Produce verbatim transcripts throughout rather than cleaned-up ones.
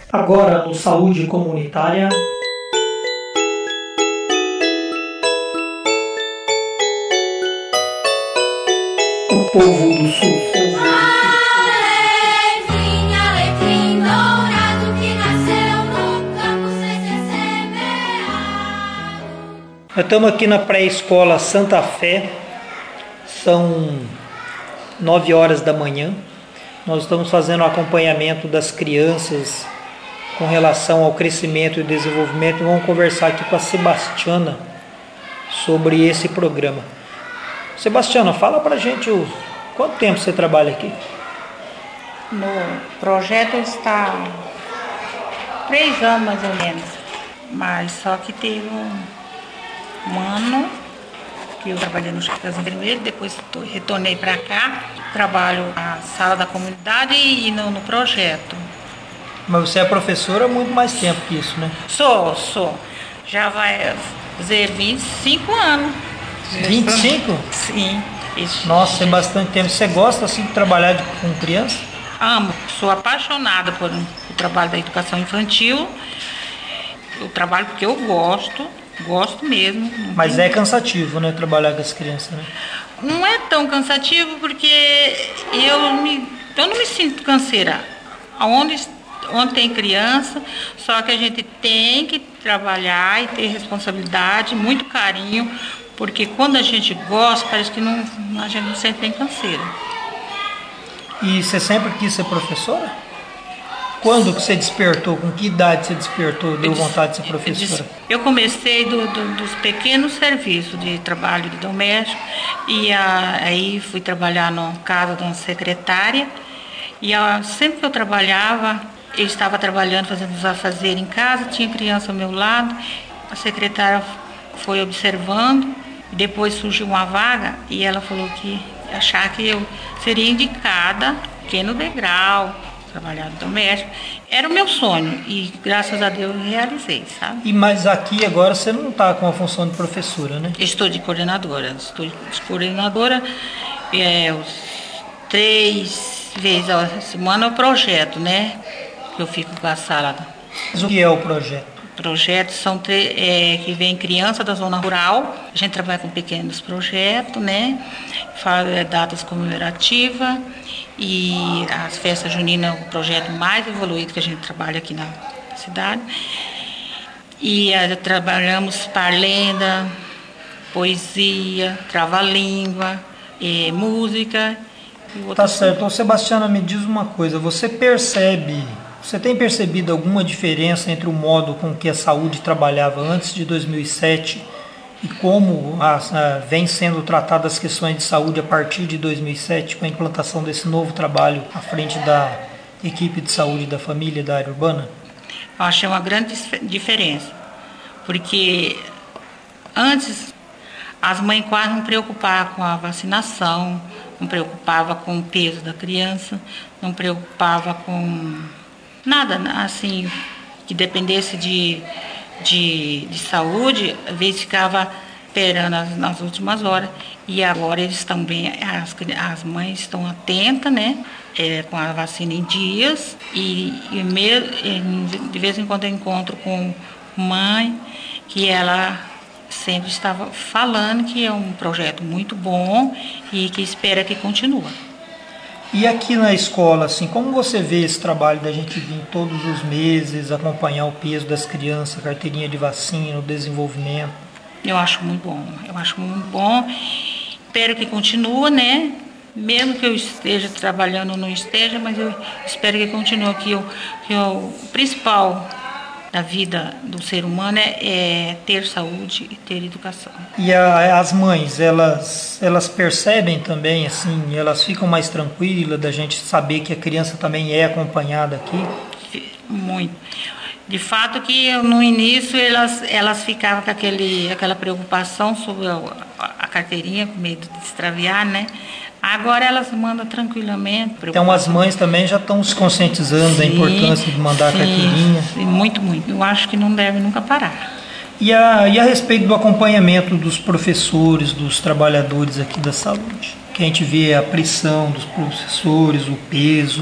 Agora no Saúde Comunitária. O povo do Sul. Alecrim, alecrim dourado que nasceu no campo sem ser semeado. Nós estamos aqui na pré-escola Santa Fé, são nove horas da manhã. Nós estamos fazendo o acompanhamento das crianças com relação ao crescimento e desenvolvimento. Vamos conversar aqui com a Sebastiana sobre esse programa. Sebastiana, fala pra gente o, quanto tempo você trabalha aqui? No projeto está três anos mais ou menos, mas só que teve um, um ano que eu trabalhei no Hospital das Enfermeiras, depois tô, retornei para cá, trabalho na sala da comunidade e no, no projeto. Mas você é professora há muito mais tempo que isso, né? Sou, sou. Já vai fazer vinte e cinco anos. vinte e cinco? Sim. Isso. Nossa, é bastante tempo. Você gosta assim de trabalhar de, com criança? Amo, sou apaixonada por o trabalho da educação infantil. Eu trabalho porque eu gosto, gosto mesmo. Mas é cansativo, né, trabalhar com as crianças, né? Não é tão cansativo porque eu, me, eu não me sinto canseira. Onde, onde tem criança, só que a gente tem que trabalhar e ter responsabilidade, muito carinho, porque quando a gente gosta, parece que não, a gente não sente nem canseira. E você sempre quis ser professora? Quando que você despertou? Com que idade você despertou? Deu vontade de ser professora? Eu comecei do, do, dos pequenos serviços de trabalho de doméstico e a, aí fui trabalhar na casa de uma secretária e a, sempre que eu trabalhava, eu estava trabalhando, fazendo os afazeres em casa, tinha criança ao meu lado, a secretária foi observando, depois surgiu uma vaga e ela falou que achar que eu seria indicada, pequeno degrau, trabalhar doméstico. Era o meu sonho e graças a Deus eu realizei, sabe? E mas aqui agora você não está com a função de professora, né? Estou de coordenadora. Estou de coordenadora é, os três vezes a semana o projeto, né? Que eu fico com a sala. Mas o que é o projeto? Projetos são tre- é, que vem criança da zona rural. A gente trabalha com pequenos projetos, né? Faz é, datas comemorativas e as festas juninas é o projeto mais evoluído que a gente trabalha aqui na cidade. E é, trabalhamos parlenda, poesia, trava-língua, é, música. E Tá certo. Então, Sebastiana, me diz uma coisa. Você percebe... Você tem percebido alguma diferença entre o modo com que a saúde trabalhava antes de dois mil e sete e como a, a, vem sendo tratadas as questões de saúde a partir de dois mil e sete, com a implantação desse novo trabalho à frente da equipe de saúde da família da área urbana? Eu achei uma grande diferença, porque antes as mães quase não preocupavam com a vacinação, não preocupavam com o peso da criança, não preocupavam com... nada, assim, que dependesse de, de, de saúde, às vezes ficava esperando nas, nas últimas horas. E agora eles estão bem, as, as mães estão atentas, né? É, com a vacina em dias. E, e me, de vez em quando eu encontro com mãe que ela sempre estava falando que é um projeto muito bom e que espera que continue. E aqui na escola, assim, como você vê esse trabalho da gente vir todos os meses, acompanhar o peso das crianças, carteirinha de vacina, o desenvolvimento? Eu acho muito bom, eu acho muito bom. Espero que continue, né? Mesmo que eu esteja trabalhando ou não esteja, mas eu espero que continue, que, eu, que eu, o principal da vida do ser humano é, é ter saúde e ter educação. E a, as mães, elas, elas percebem também, assim, elas ficam mais tranquilas da gente saber que a criança também é acompanhada aqui? Muito. De fato que no início elas, elas ficavam com aquele, aquela preocupação sobre a, a carteirinha, com medo de extraviar, né? Agora elas mandam tranquilamente. Então as mães também já estão se conscientizando sim, da importância de mandar sim, a carteirinha? Sim, muito, muito. Eu acho que não deve nunca parar. E a, e a respeito do acompanhamento dos professores, dos trabalhadores aqui da saúde? Que a gente vê a pressão dos professores, o peso.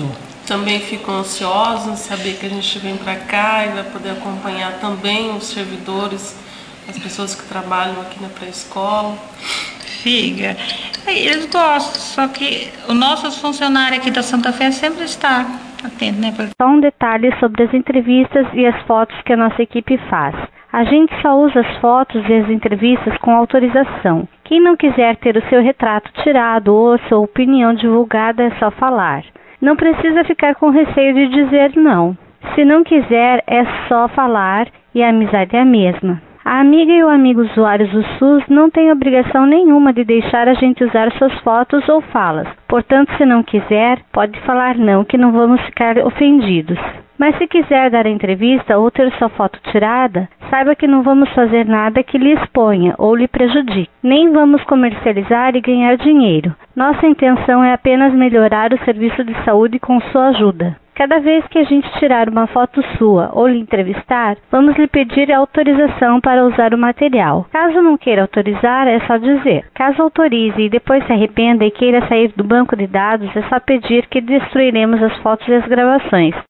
também ficam ansiosos em saber que a gente vem para cá e vai poder acompanhar também os servidores, as pessoas que trabalham aqui na pré-escola. Figa. Eles gostam, só que o nosso funcionário aqui da Santa Fé sempre está atento, né? Só um detalhe sobre as entrevistas e as fotos que a nossa equipe faz. A gente só usa as fotos e as entrevistas com autorização. Quem não quiser ter o seu retrato tirado ou a sua opinião divulgada é só falar. Não precisa ficar com receio de dizer não. Se não quiser, é só falar e a amizade é a mesma. A amiga e o amigo usuários do SUS não têm obrigação nenhuma de deixar a gente usar suas fotos ou falas. Portanto, se não quiser, pode falar não, que não vamos ficar ofendidos. Mas se quiser dar a entrevista ou ter sua foto tirada, saiba que não vamos fazer nada que lhe exponha ou lhe prejudique. Nem vamos comercializar e ganhar dinheiro. Nossa intenção é apenas melhorar o serviço de saúde com sua ajuda. Cada vez que a gente tirar uma foto sua ou lhe entrevistar, vamos lhe pedir autorização para usar o material. Caso não queira autorizar, é só dizer. Caso autorize e depois se arrependa e queira sair do banco de dados, é só pedir que destruiremos as fotos e as gravações.